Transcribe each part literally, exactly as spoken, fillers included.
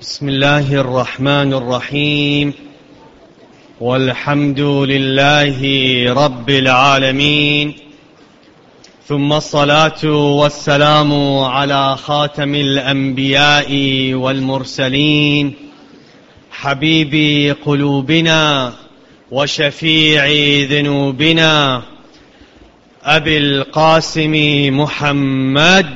بسم الله الرحمن الرحيم والحمد لله رب العالمين ثم الصلاة والسلام على خاتم الأنبياء والمرسلين حبيب قلوبنا وشفيع ذنوبنا أبي القاسم محمد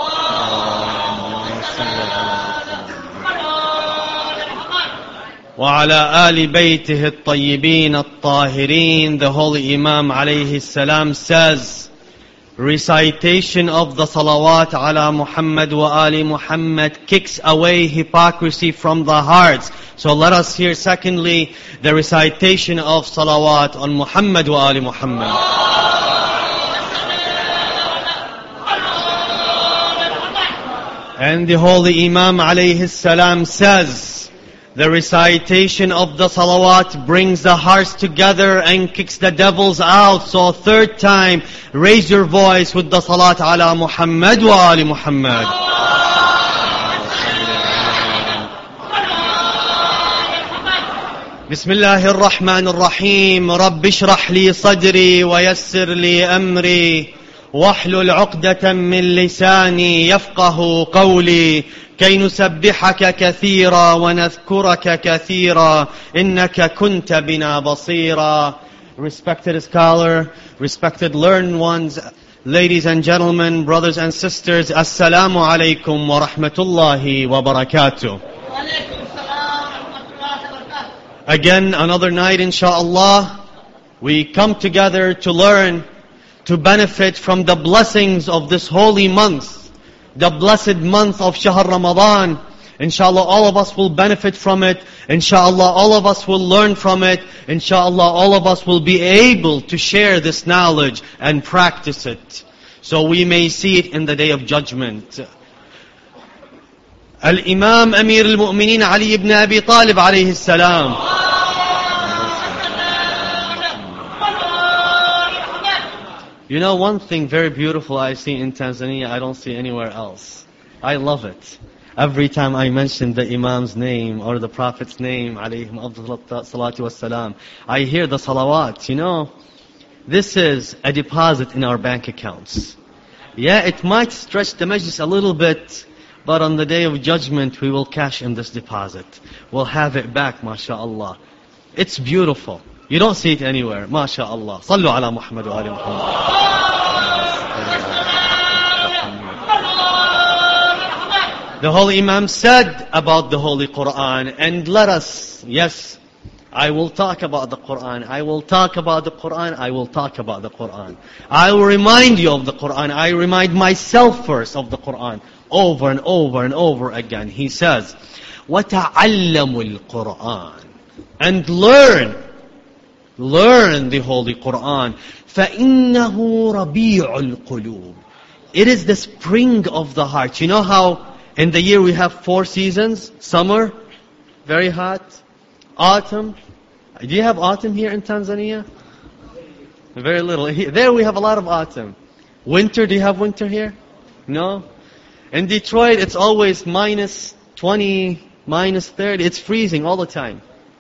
وعلى آل بيته الطيبين الطاهرين. The Holy Imam alayhi salam says, recitation of the salawat ala Muhammad wa ali Muhammad kicks away hypocrisy from the hearts. So let us hear secondly the recitation of salawat on Muhammad wa ali Muhammad. And the Holy Imam alayhi salam says, the recitation of the salawat brings the hearts together and kicks the devils out. So third time, raise your voice with the salat ala Muhammad wa ali Muhammad. Bismillahir Rahmanir Rahim. Rabbi shrah li sadri wa yassir li amri واحلل عقدة من لساني يفقه قولي كي نسبحك كثيرا ونذكرك كثيرا إنك كنت بنا بصيرا. Respected scholar, respected learned ones, ladies and gentlemen, brothers and sisters, Assalamu alaikum wa rahmatullahi wa barakatuh. Again, another night inshaAllah, we come together to learn, to benefit from the blessings of this holy month, the blessed month of Shahr Ramadan. Inshallah, all of us will benefit from it. Inshallah, all of us will learn from it. Inshallah, all of us will be able to share this knowledge and practice it, so we may see it in the day of judgment. Al-Imam Amir al-Mu'mineen Ali ibn Abi Talib alayhi salam, you know, one thing very beautiful I see in Tanzania, I don't see anywhere else. I love it. Every time I mention the Imam's name or the Prophet's name, alayhim afdal salatu wassalam, I hear the salawat. You know, this is a deposit in our bank accounts. Yeah, it might stretch the majlis a little bit, but on the day of judgment, we will cash in this deposit. We'll have it back, mashallah. It's beautiful. You don't see it anywhere. MashaAllah. Sallu ala Muhammad wa ali Muhammad. The Holy Imam said about the Holy Quran, and let us, yes, I will talk about the Quran. I will talk about the Quran. I will talk about the Quran. I will remind you of the Quran. I remind myself first of the Quran over and over and over again. He says, وَتَعَلَّمُوا الْقُرْآنِ, and learn. Learn the Holy Quran. فَإِنَّهُ رَبِيعُ الْقُلُوبِ, it is the spring of the heart. You know how in the year we have four seasons? Summer, very hot. Autumn. Do you have autumn here in Tanzania? Very little. There we have a lot of autumn. Winter, do you have winter here? No? In Detroit, it's always minus twenty, minus thirty. It's freezing all the time.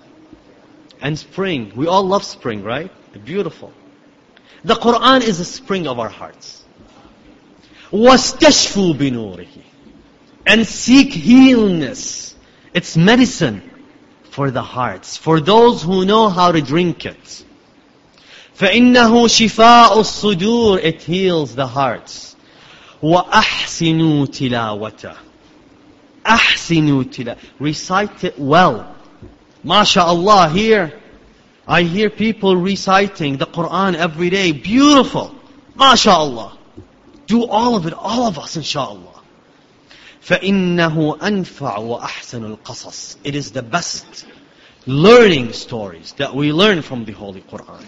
And spring. We all love spring, right? Beautiful. The Quran is the spring of our hearts. وَاسْتَشْفُوا بِنُورِهِ, and seek healness. It's medicine for the hearts, for those who know how to drink it. فَإِنَّهُ شِفَاءُ الصُّدُورِ, it heals the hearts. وَأَحْسِنُوا تِلَاوَتَهُ, أَحْسِنُوا تِلَاوَتَهُ, recite it well. MashaAllah, here I hear people reciting the Quran every day. Beautiful. MashaAllah. Do all of it, all of us, inshaAllah. فَإِنَّهُ أَنْفَعُ وَأَحْسَنُ الْقَصَصِ, it is the best learning stories that we learn from the Holy Quran.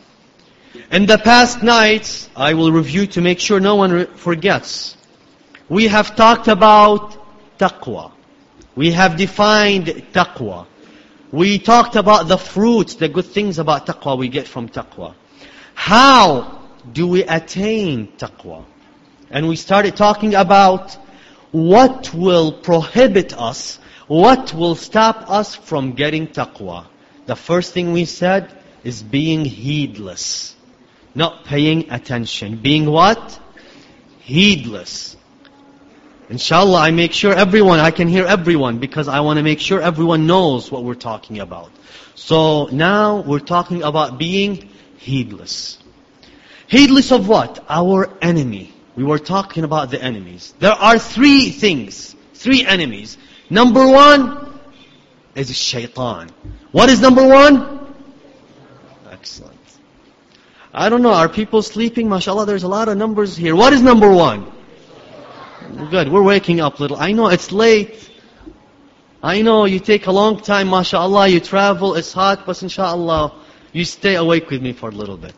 In the past nights, I will review to make sure no one forgets. We have talked about taqwa. We have defined taqwa. We talked about the fruits, the good things about taqwa we get from taqwa. How do we attain taqwa? And we started talking about what will prohibit us, What will stop us from getting taqwa? The first thing we said is being heedless. Not paying attention. Being what? Heedless. Inshallah, I make sure everyone, I can hear everyone because I want to make sure everyone knows what we're talking about. So now we're talking about being heedless. Heedless of what? Our enemy. We were talking about the enemies. There are three things, three enemies. Number one is shaitan. What is number one? Excellent. I don't know, are people sleeping? MashaAllah, there's a lot of numbers here. What is number one? Good, we're waking up little. I know it's late. I know you take a long time, MashaAllah, you travel, it's hot, but inshallah, you stay awake with me for a little bit.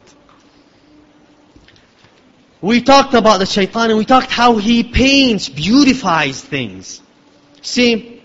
We talked about the shaitan and we talked how he paints, beautifies things. See,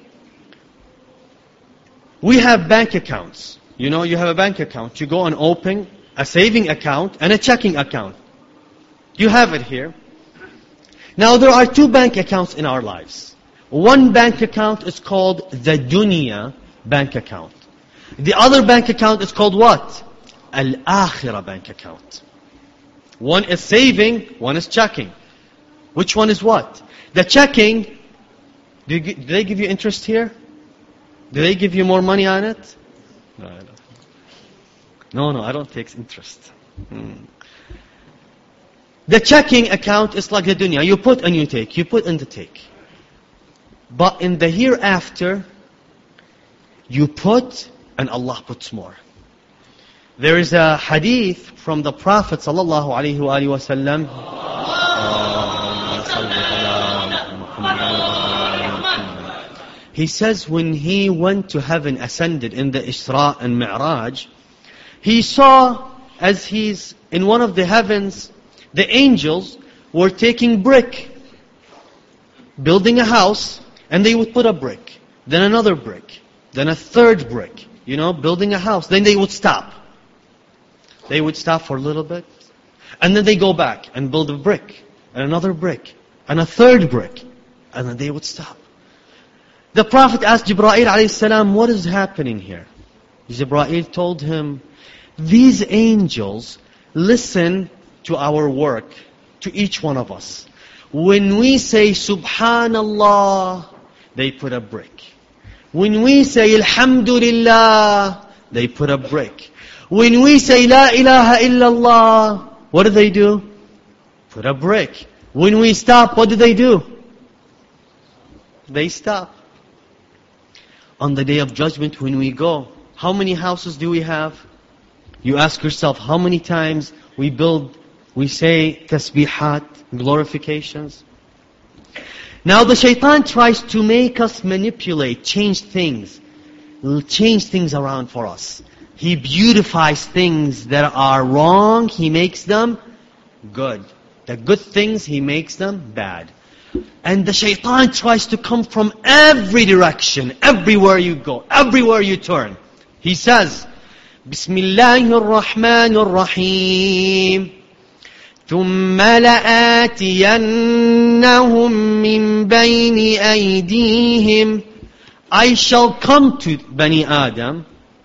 we have bank accounts. You know, you have a bank account. You go and open a saving account and a checking account. You have it here. Now there are two bank accounts in our lives. One bank account is called the dunya bank account. The other bank account is called what? Al-akhirah bank account. One is saving, one is checking. Which one is what? The checking, do, you, do they give you interest here? Do they give you more money on it? No, I don't. No, no, I don't take interest. Hmm. The checking account is like the dunya. You put and you take. You put and you take. But in the hereafter, you put and Allah puts more. There is a hadith from the Prophet sallallahu alaihi wasallam. He says when he went to heaven, ascended in the Isra and Mi'raj, he saw as he's in one of the heavens, the angels were taking brick, building a house, and they would put a brick, then another brick, then a third brick, you know, building a house. Then they would stop. They would stop for a little bit, and then they go back and build a brick, and another brick, and a third brick, and then they would stop. The Prophet asked Jibreel alayhi salam, what is happening here? Jibreel told him, these angels listen to our work, to each one of us. When we say Subhanallah, they put a brick. When we say Alhamdulillah, they put a brick. When we say La ilaha illallah, what do they do? Put a brick. When we stop, what do they do? They stop. On the Day of Judgment, when we go, how many houses do we have? You ask yourself, how many times we build, we say tasbihat, glorifications? Now the shaitan tries to make us manipulate, change things, change things around for us. He beautifies things that are wrong, he makes them good. The good things, he makes them bad. And the shaitan tries to come from every direction, everywhere you go, everywhere you turn. He says, Bismillahir Rahmanir Rahim. ثُمَّ لَآتِيَنَّهُمْ مِنْ بَيْنِ أَيْدِيهِمْ. I shall come to Bani Adam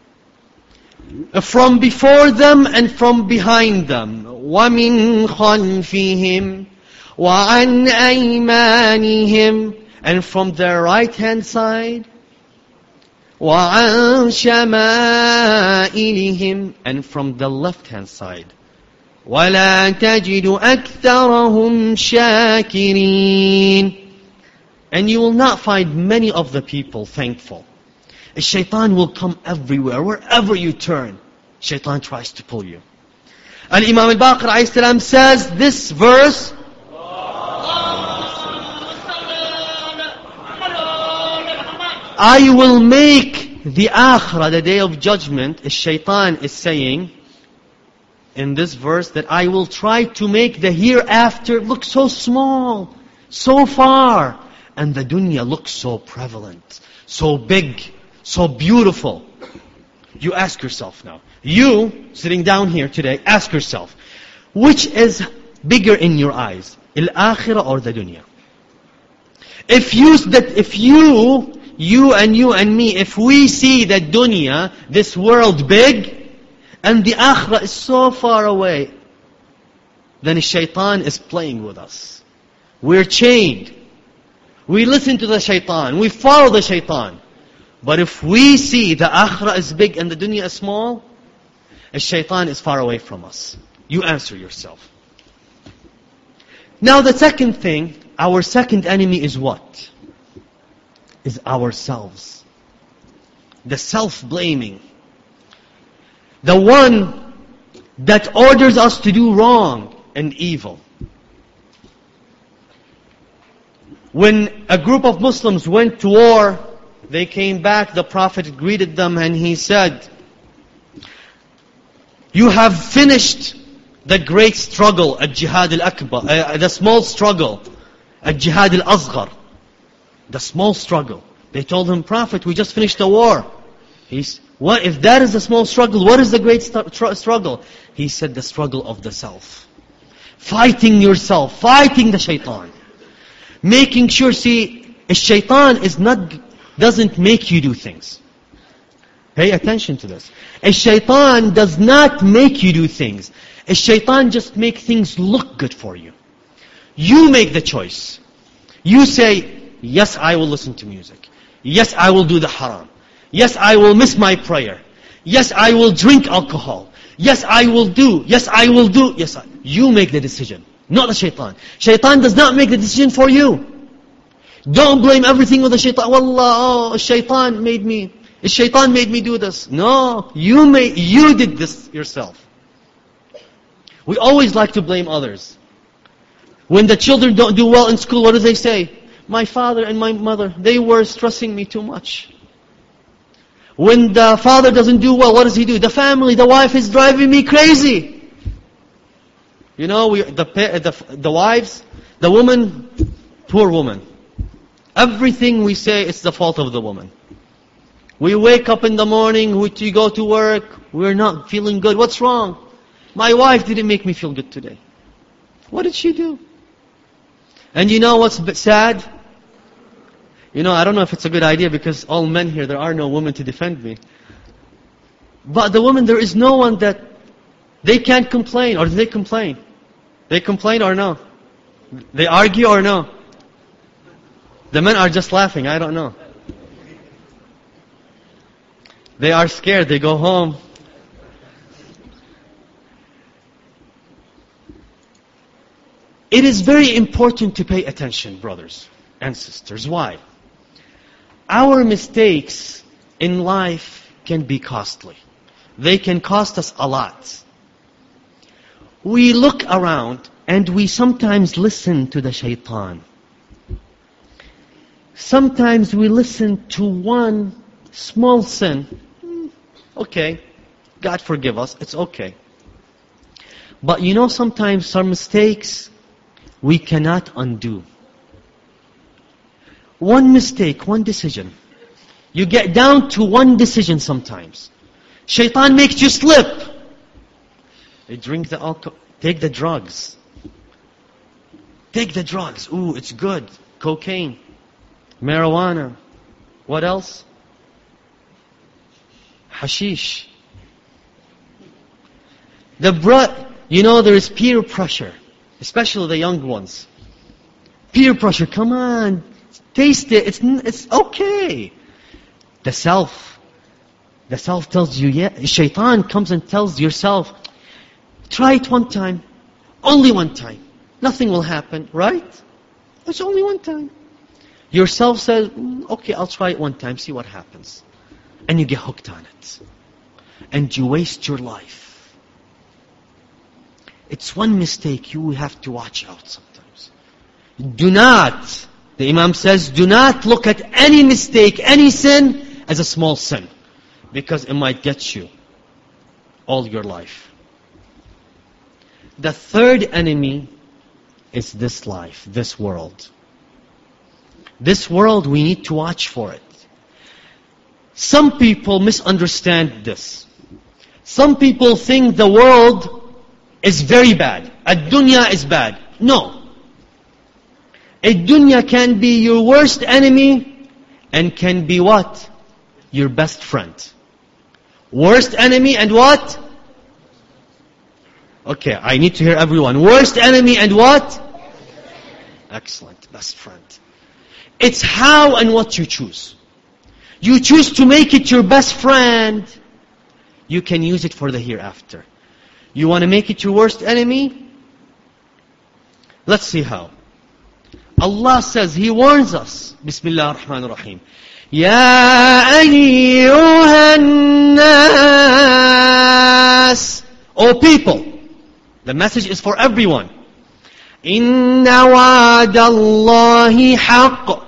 from before them and from behind them. وَمِنْ خَلْفِهِمْ وَعَنْ أَيْمَانِهِمْ, and from their right hand side. وَعَنْ شَمَائِلِهِمْ, and from the left hand side. وَلَا تَجِدُ أَكْثَرَهُمْ شَاكِرِينَ. And you will not find many of the people thankful. A shaitan will come everywhere, wherever you turn. Shaitan tries to pull you. And Imam al-Baqir alayhi salam says this verse, I will make the akhirah, the Day of Judgment, as shaitan is saying in this verse, that I will try to make the hereafter look so small, so far, and the dunya looks so prevalent, so big, so beautiful. You ask yourself now, you sitting down here today, ask yourself, which is bigger in your eyes, al-akhirah or the dunya? If you, that if you, you and you and me, if we see that dunya, this world big, and the akhirah is so far away, then the shaitan is playing with us. We're chained. We listen to the shaitan. We follow the shaitan. But if we see the akhirah is big and the dunya is small, the shaitan is far away from us. You answer yourself. Now the second thing, our second enemy is what? Is ourselves. The self-blaming. The one that orders us to do wrong and evil. When a group of Muslims went to war, they came back, the Prophet greeted them and he said, you have finished the great struggle at Jihad al-Akbar, uh, the small struggle at Jihad al-Asghar. The small struggle. They told him, Prophet, we just finished the war. He's, what, if that is a small struggle, what is the great st- struggle? He said, the struggle of the self. Fighting yourself, fighting the shaitan. Making sure, see, a shaitan is not, doesn't make you do things. Pay attention to this. A shaitan does not make you do things. A shaitan just makes things look good for you. You make the choice. You say, yes, I will listen to music. Yes, I will do the haram. Yes, I will miss my prayer. Yes, I will drink alcohol. Yes, I will do. Yes, I will do. Yes, I. You make the decision, not the shaitan. Shaitan does not make the decision for you. Don't blame everything on the shaitan. Wallah, oh, shaitan made me. Shaitan made me do this. No, you made, you did this yourself. We always like to blame others. When the children don't do well in school, what do they say? My father and my mother, they were stressing me too much. When the father doesn't do well, what does he do? The family, the wife is driving me crazy. You know, we, the, the, the wives, the woman, poor woman. Everything we say, it's the fault of the woman. We wake up in the morning, we go to work, we're not feeling good. What's wrong? My wife didn't make me feel good today. What did she do? And you know what's sad? You know, I don't know if it's a good idea because all men here, there are no women to defend me. But the women, there is no one that they can't complain. Or do they complain? They complain or no? They argue or no? The men are just laughing. I don't know. They are scared. They go home. It is very important to pay attention, brothers and sisters. Why? Our mistakes in life can be costly. They can cost us a lot. We look around and we sometimes listen to the shaitan. Sometimes we listen to one small sin. Okay, God forgive us, it's okay. But you know, sometimes some mistakes we cannot undo. One mistake, one decision. You get down to one decision sometimes. Shaitan makes you slip. You drink the alcohol, take the drugs. Take the drugs. Ooh, it's good. Cocaine, marijuana. What else? Hashish. The bro- you know, there is peer pressure. Especially the young ones. Peer pressure, come on, taste it, it's, it's okay. The self, the self tells you, yeah, shaitan comes and tells yourself, try it one time, only one time. Nothing will happen, right? It's only one time. Yourself says, mm, okay, I'll try it one time, see what happens. And you get hooked on it. And you waste your life. It's one mistake you have to watch out sometimes. Do not, the Imam says, do not look at any mistake, any sin as a small sin. Because it might get you all your life. The third enemy is this life, this world. This world, we need to watch for it. Some people misunderstand this. Some people think the world is very bad. Ad-dunya is bad. No. Ad-dunya can be your worst enemy and can be what? Your best friend. Worst enemy and what? Okay, I need to hear everyone. Worst enemy and what? Excellent, best friend. It's how and what you choose. You choose to make it your best friend, you can use it for the hereafter. You want to make it your worst enemy? Let's see how. Allah says, He warns us. Bismillah ar-Rahman ar-Rahim. Ya ayyuhan nas. O people. The message is for everyone. Inna wa'adallahi haqq.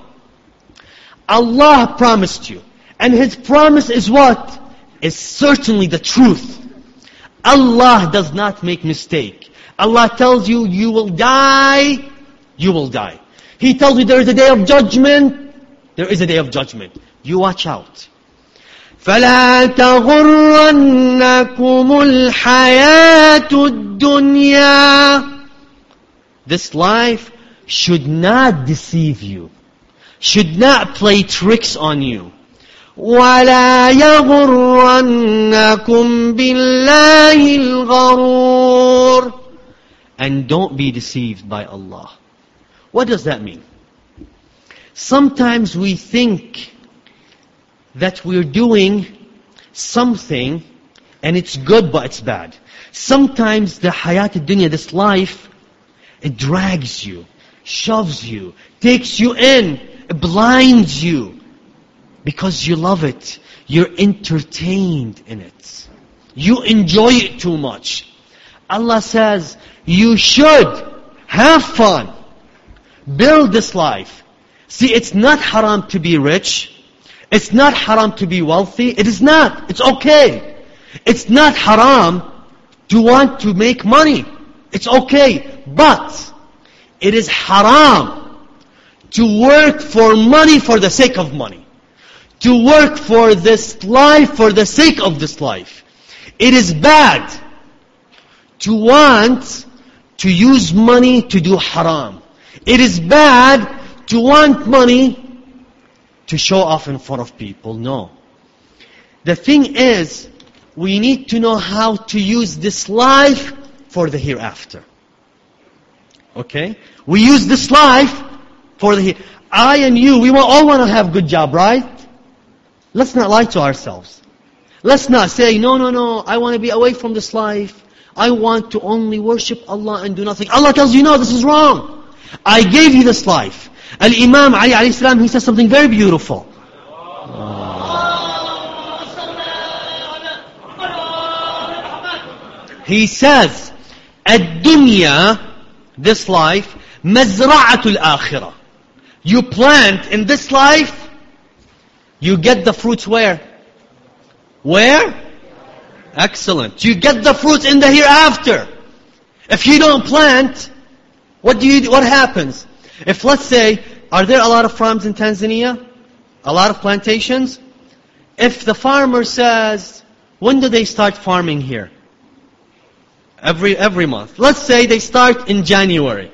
Allah promised you. And His promise is what? Is certainly the truth. Allah does not make mistake. Allah tells you, you will die, you will die. He tells you there is a day of judgment, there is a day of judgment. You watch out. فَلَا تَغُرَّنَّكُمُ الْحَيَاةُ الدُّنْيَا. This life should not deceive you, should not play tricks on you. وَلَا يَغُرَّنَّكُمْ بِاللَّهِ الْغَرُورُ. And don't be deceived by Allah. What does that mean? Sometimes we think that we're doing something and it's good but it's bad. Sometimes the hayat al-dunya, this life, it drags you, shoves you, takes you in, it blinds you. Because you love it. You're entertained in it. You enjoy it too much. Allah says, you should have fun. Build this life. See, it's not haram to be rich. It's not haram to be wealthy. It is not. It's okay. It's not haram to want to make money. It's okay. But it is haram to work for money for the sake of money. To work for this life for the sake of this life. It is bad to want to use money to do haram. It is bad to want money to show off in front of people. No. The thing is, we need to know how to use this life for the hereafter. Okay? We use this life for the hereafter. I and you, we all want to have a good job, right? Let's not lie to ourselves. Let's not say, no, no, no, I want to be away from this life. I want to only worship Allah and do nothing. Allah tells you, no, this is wrong. I gave you this life. Al-Imam Ali alayhi salam, he says something very beautiful. He says, Ad-dunya, this life, mazra'atul akhirah. You plant in this life, you get the fruits where? Where? Excellent. You get the fruits in the hereafter. If you don't plant, what do you? What happens? If let's say, are there a lot of farms in Tanzania? A lot of plantations? If the farmer says, when do they start farming here? Every every month. Let's say they start in January.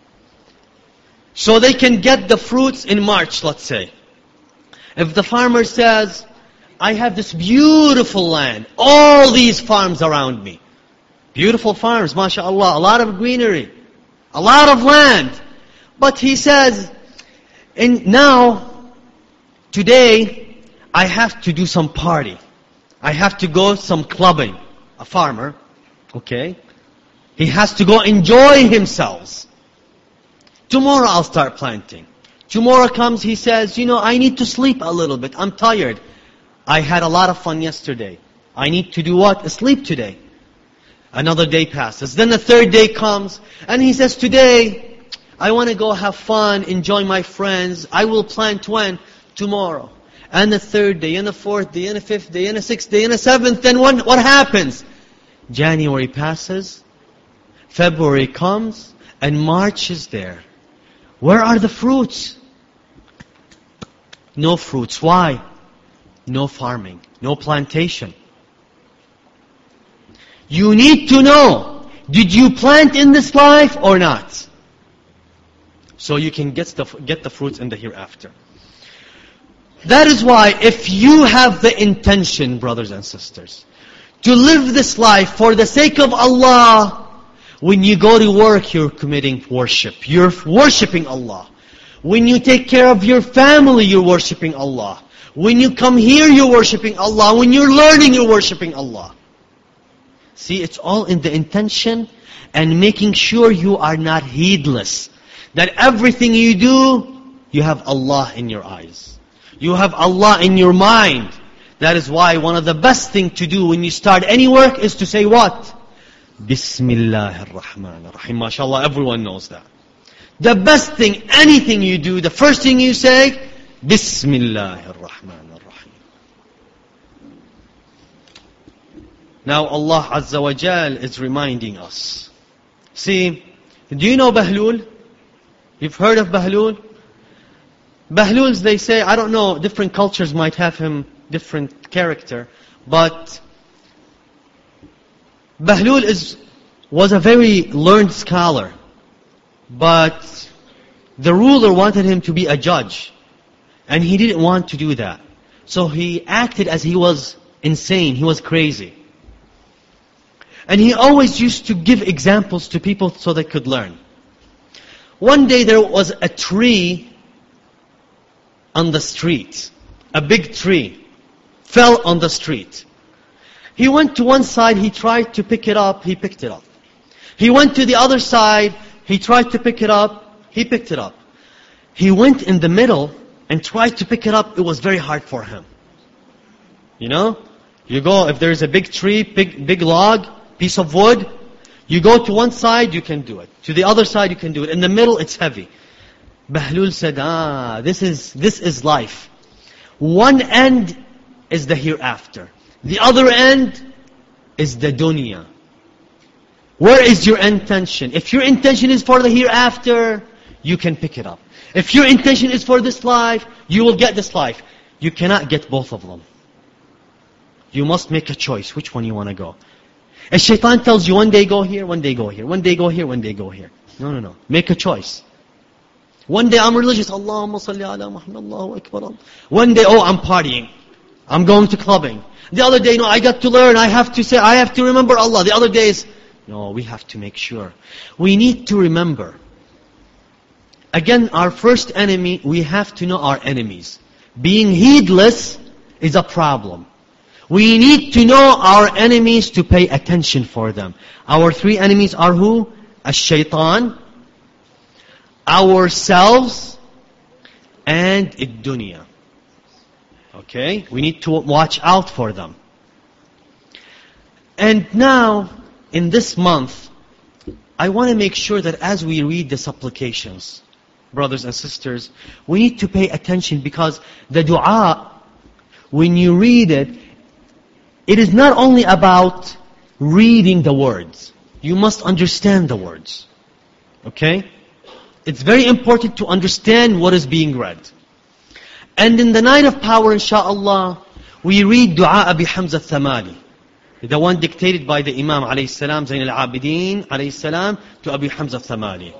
So they can get the fruits in March, let's say. If the farmer says, I have this beautiful land, all these farms around me. Beautiful farms, mashallah, a lot of greenery, a lot of land. But he says, and now, today, I have to do some party. I have to go some clubbing. A farmer, okay? He has to go enjoy himself. Tomorrow I'll start planting. Tomorrow comes, he says, you know, I need to sleep a little bit. I'm tired. I had a lot of fun yesterday. I need to do what? Sleep today. Another day passes. Then the third day comes, and he says, today, I want to go have fun, enjoy my friends. I will plant when? Tomorrow. And the third day, and the fourth day, and the fifth day, and the sixth day, and the seventh. Then what, what happens? January passes, February comes, and March is there. Where are the fruits? No fruits. Why? No farming. No plantation. You need to know, did you plant in this life or not? So you can get the, get the fruits in the hereafter. That is why if you have the intention, brothers and sisters, to live this life for the sake of Allah, when you go to work, you're committing worship. You're worshipping Allah. When you take care of your family, you're worshipping Allah. When you come here, you're worshipping Allah. When you're learning, you're worshipping Allah. See, it's all in the intention and making sure you are not heedless. That everything you do, you have Allah in your eyes. You have Allah in your mind. That is why one of the best things to do when you start any work is to say what? Bismillahir Rahmanir Rahim. MashaAllah, everyone knows that. The best thing, anything you do, the first thing you say, Bismillahir Rahmanir Rahim. Now Allah Azza wa Jal is reminding us. See, do you know Bahlul? You've heard of Bahlul? Bahluls, they say, I don't know, different cultures might have him different character, but Bahlul is, was a very learned scholar, but the ruler wanted him to be a judge, and he didn't want to do that. So he acted as he was insane, he was crazy. And he always used to give examples to people so they could learn. One day there was a tree on the street, a big tree, fell on the street. He went to one side, he tried to pick it up, he picked it up. He went to the other side, he tried to pick it up, he picked it up. He went in the middle and tried to pick it up, it was very hard for him. You know, you go, if there's a big tree, big, big log, piece of wood, you go to one side, you can do it. To the other side, you can do it. In the middle, it's heavy. Bahlul said, ah, this is, this is life. One end is the hereafter. The other end is the dunya. Where is your intention? If your intention is for the hereafter, you can pick it up. If your intention is for this life, you will get this life. You cannot get both of them. You must make a choice, which one you want to go. If shaitan tells you one day go here, one day go here, one day go here, one day go here. No, no, no. Make a choice. One day I'm religious. Allahumma salli ala Muhammad, Allahu Akbar. One day, oh, I'm partying. I'm going to clubbing. The other day, no, I got to learn. I have to say, I have to remember Allah. The other day is, no, we have to make sure. We need to remember. Again, our first enemy, we have to know our enemies. Being heedless is a problem. We need to know our enemies to pay attention for them. Our three enemies are who? Ash-shaytan, ourselves, and ad-dunya. Okay? We need to watch out for them. And now, in this month, I want to make sure that as we read the supplications, brothers and sisters, we need to pay attention, because the dua, when you read it, it is not only about reading the words. You must understand the words. Okay? It's very important to understand what is being read. And in the night of power, inshaAllah, we read Dua Abi Hamza al-Thamali, the one dictated by the Imam alayhi salam, Zayn al-Abidin alayhi salam, to Abi Hamza al-Thamali.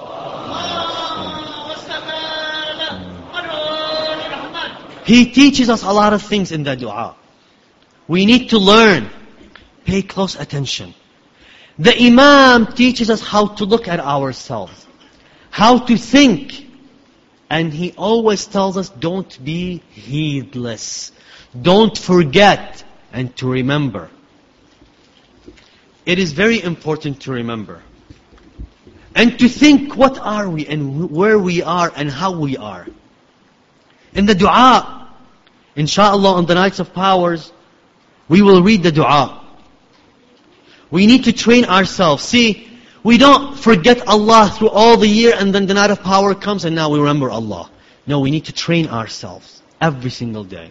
He teaches us a lot of things in the dua. We need to learn. Pay close attention. The Imam teaches us how to look at ourselves, how to think. And he always tells us, don't be heedless. Don't forget, and to remember. It is very important to remember. And to think, what are we, and where we are, and how we are. In the dua, inshaAllah, on the nights of powers, we will read the dua. We need to train ourselves. See, we don't forget Allah through all the year and then the night of power comes and now we remember Allah. No, we need to train ourselves every single day.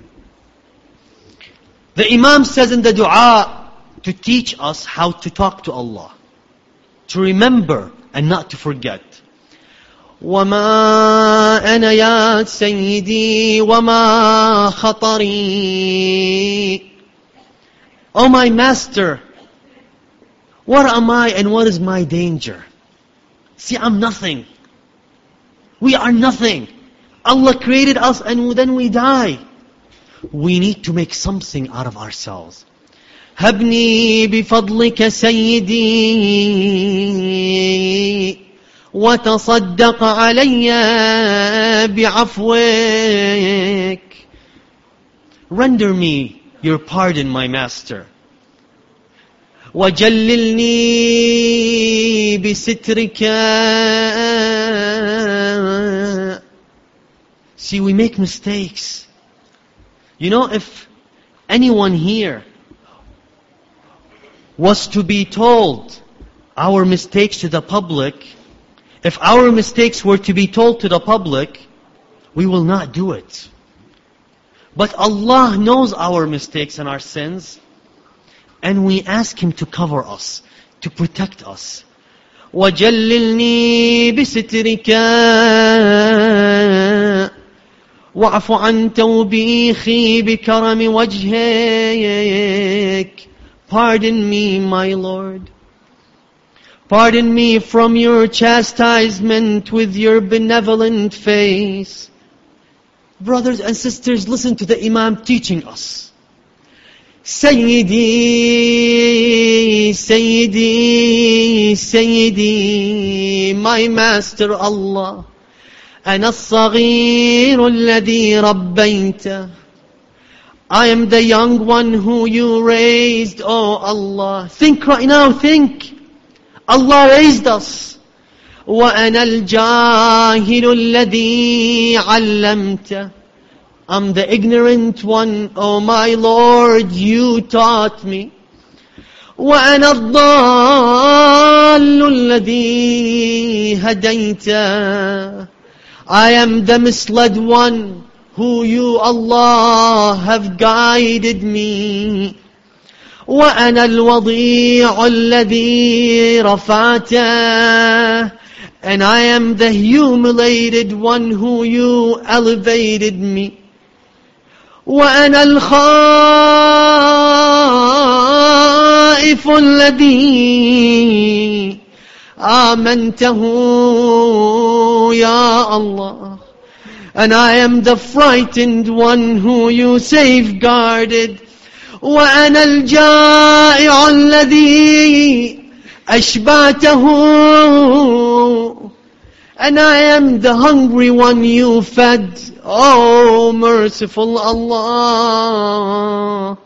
The Imam says in the dua to teach us how to talk to Allah, to remember and not to forget. وَمَا أَنَا يَا سَيِّدِي وَمَا خَطَرِي. Oh my Master, what am I and what is my danger? See, I'm nothing. We are nothing. Allah created us and then we die. We need to make something out of ourselves. هبني بفضلك سيدي وتصدق علي بعفوك. Render me your pardon, my master. وجللني بسترك. See, we make mistakes. You know, if anyone here was to be told our mistakes to the public, if our mistakes were to be told to the public, we will not do it. But Allah knows our mistakes and our sins, and we ask Him to cover us, to protect us. وَجَلِّلْنِي بِسِتْرِكَ وَاعْفُ عَنْ تَوْبِيخِي بِكَرَمِ وَجْهِكَ. Pardon me, my Lord. Pardon me from your chastisement with your benevolent face. Brothers and sisters, listen to the Imam teaching us. Sayyidi, Sayyidi, Sayyidi, my Master Allah. أنا الصغير الذي ربيته. I am the young one who you raised, oh Allah. Think right now, think. Allah raised us. وأنا الجاهل الذي علمته. I'm the ignorant one, oh my Lord, you taught me. وأنا الضال الذي هديته. I am the misled one who you, Allah, have guided me. وأنا الوضيع الذي رفعته. And I am the humiliated one who you elevated me. وأنا الخائف الذي آمنته يا Allah. And I am the frightened one who you safeguarded. وأنا الجائع الذي أشبعته. And I am the hungry one you fed. Oh, merciful Allah.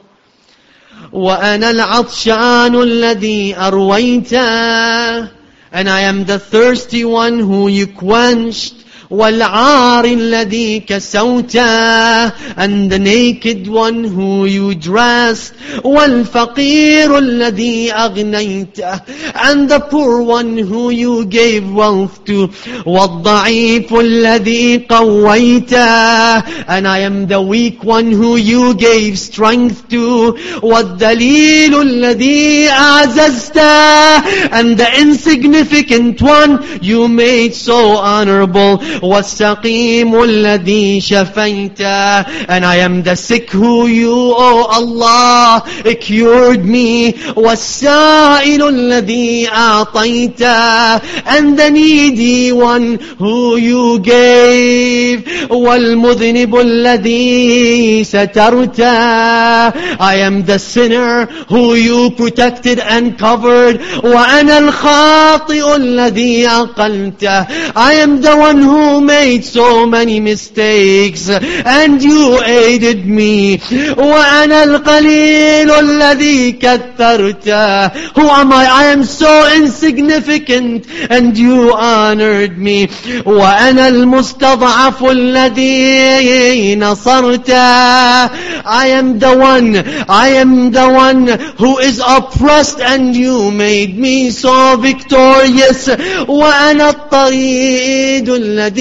وأنا العطشان الذي أرويته. And I am the thirsty one who you quenched. وَالْعَارِ الَّذِي كَسَوْتَهُ. And the naked one who you dressed. وَالْفَقِيرُ الَّذِي أَغْنَيْتَهُ. And the poor one who you gave wealth to. وَالضَّعِيفُ الَّذِي قَوَّيْتَهُ. And I am the weak one who you gave strength to. وَالدَّلِيلُ الَّذِي أَعْزَزْتَهُ. And the insignificant one you made so honorable. وَالسَّقِيمُ الَّذِي شَفَيْتَهُ. And I am the sick who you, oh Allah, cured me. وَالسَّائِلُ الَّذِي أَعْطَيْتَهُ. And the needy one who you gave. وَالْمُذْنِبُ الَّذِي سَتَرْتَهُ. I am the sinner who you protected and covered. وَأَنَا الْخَاطِئُ الَّذِي أَقَلْتَهُ. I am the one who made so many mistakes and you aided me. وَأَنَا الْقَلِيلُ الَّذِي كَثَّرْتَهُ. Who am I? I am so insignificant and you honored me. وَأَنَا الْمُسْتَضْعَفُ الَّذِي نَصَرْتَهُ. I am the one, I am the one who is oppressed and you made me so victorious. وَأَنَا الطَّرِيدُ الَّذِي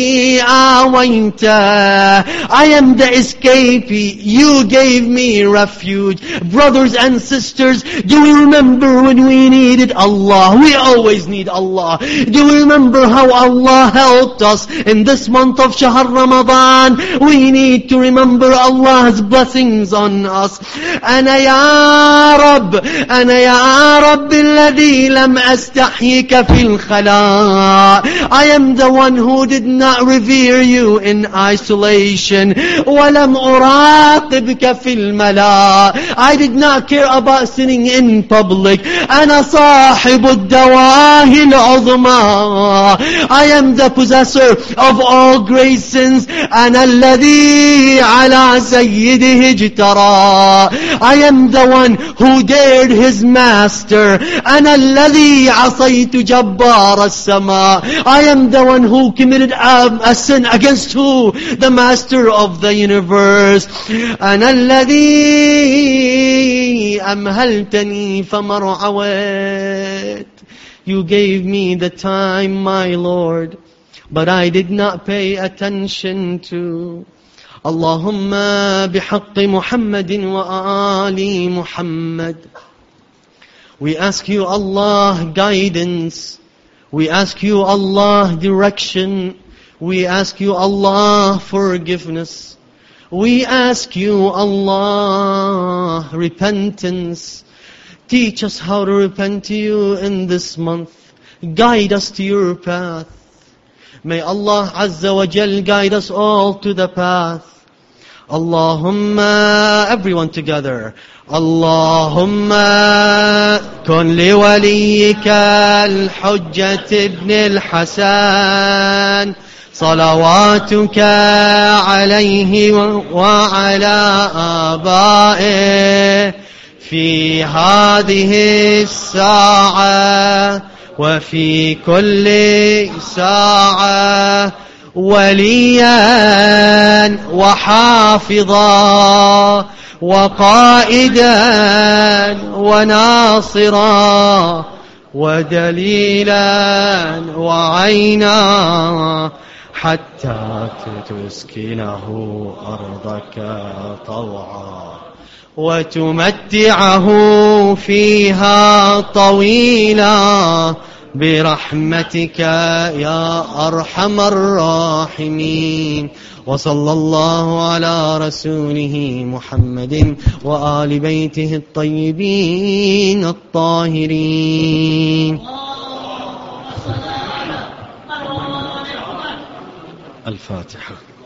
آوَيْتَهُ. I am the escapee. You gave me refuge. Brothers and sisters, do we remember when we needed Allah? We always need Allah. Do we remember how Allah helped us in this month of Shahr Ramadan? We need to remember Allah's blessings on us. أنا يا رب أنا يا رب الذي لم أستحيك في الخلاء. I am the one who did not not revere you in isolation. وَلَمْ أُرَاقِبْكَ فِي الْمَلَا. I did not care about sinning in public. أَنَا صَاحِبُ الدَّوَاهِ الْعُظْمَى. I am the possessor of all great sins. أَنَا الَّذِي عَلَى سَيِّدِهِ اجْتَرَى. I am the one who dared his master. أَنَا الَّذِي عَصَيْتُ جَبَّارَ السَّمَاءِ. I am the one who committed a, a sin against who? The master of the universe. أَنَا الَّذِي أَمْهَلْتَنِي فَمَرْعَوَيْتُ. You gave me the time, my Lord, but I did not pay attention to. Allahumma bihaqqi Muhammadin wa ali Muhammad. We ask you, Allah, guidance. We ask you, Allah, direction. We ask you, Allah, forgiveness. We ask you, Allah, repentance. Teach us how to repent to you in this month. Guide us to your path. May Allah Azza wa Jal guide us all to the path. Allahumma, everyone together. Allahumma kun li waliyika al-Hujjat ibn al-Hasan salawatuka alayhi wa ala abaihi في هذه الساعة وفي كل ساعة وليا وحافظا وقائدا وناصرا ودليلا وعينا حتى تسكنه أرضك طوعا وتمتعه فيها طويلا برحمتك يا أرحم الراحمين. وصلى الله على رسوله محمد وآل بيته الطيبين الطاهرين. الفاتحة.